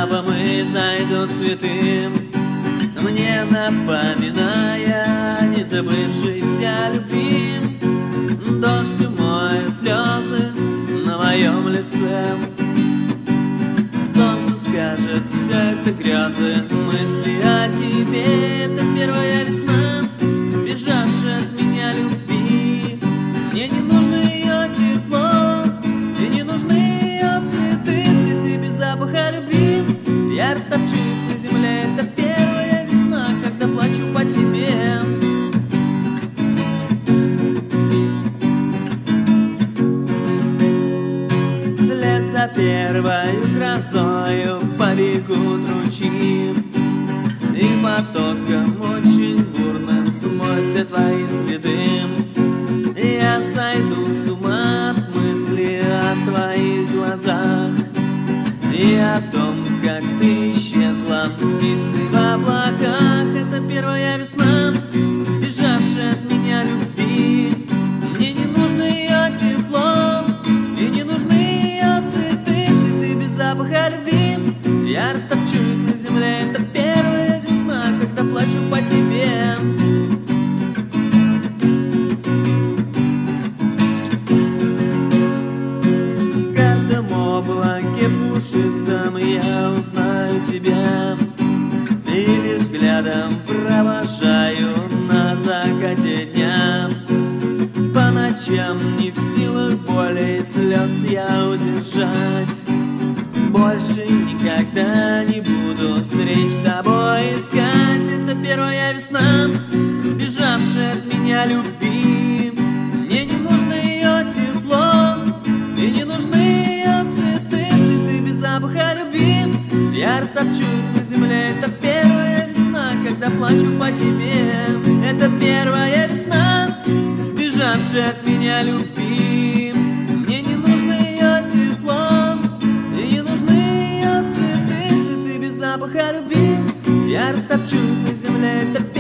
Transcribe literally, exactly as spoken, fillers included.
травам и зайдут цветы, мне напоминая не забывшейся любви. Дождь умоет слезы на моем лице, солнце скажет: все это грезы, мысли о тебе. Это первая весна, сбежавшая от меня любви. Мне не нужно ее тепло, мне не нужны ее цветы, цветы без запаха любви. Я растопчу их на земле. Это первая весна, когда плачу по тебе. Вслед за первою грозою побегут ручьи, и потоком очень бурным смоют твои следы. Я сойду с ума от мысли о твоих глазах и о том, как ты исчезла птицей в облаках. Это первая весна, сбежавшая от меня любви. Мне не нужно ее тепло, мне не нужны ее цветы, цветы без запаха любви. Я растопчу их на земле. Это первая весна, когда плачу по тебе. В каждом облаке пушистом я узнаю тебя, и лишь взглядом провожаю на закате дня. По ночам не в силах боли и слез я удержать. Больше никогда не буду встреч с тобой искать. Это первая весна, сбежавшая от меня любви. Мне не нужно ее тепло, мне не нужны ее цветы, цветы без запаха любви. Я растопчу их на земле. Это первая весна, когда плачу по тебе. Это первая весна, сбежавшая от меня любви. Мне не нужно ее тепло, мне не нужны ее цветы, цветы без запаха любви. Я растопчу их на земле. Это